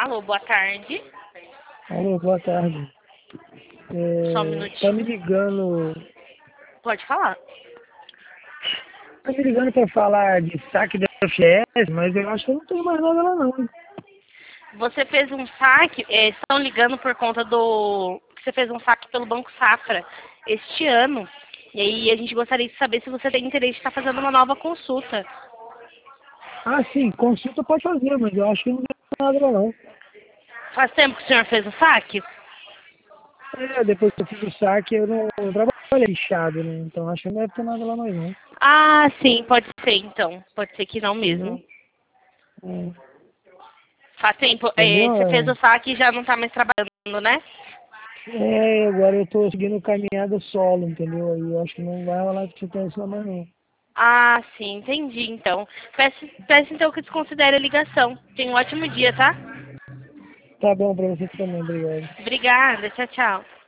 Alô, boa tarde. Alô, boa tarde. Só um Tá minutinho. me ligando. Pode falar. Tá me ligando pra falar de saque da FGS, mas eu acho que eu não tenho mais nada lá não. Hein? Você fez um saque, estão ligando por conta do... Você fez um saque pelo Banco Safra este ano. E aí a gente gostaria de saber se você tem interesse em estar fazendo uma nova consulta. Ah, sim, consulta pode fazer, mas eu acho que não tem nada lá não. Faz tempo que o senhor fez o saque? Depois que eu fiz o saque, eu não trabalhei lixado, né? Então acho que não deve ter nada lá mais não. Ah, sim, pode ser então. Pode ser que não Entendeu? mesmo. É, Faz tempo. Você fez entendeu? o saque e já não está mais trabalhando, né? Agora eu tô seguindo caminhada solo, entendeu? Aí eu acho que não vai rolar que você tem isso lá mais não. Ah, sim, entendi então. Peço então que desconsidere a ligação. Tenha um ótimo dia, tá? Tá bom pra você também, obrigado. Obrigada, tchau, tchau.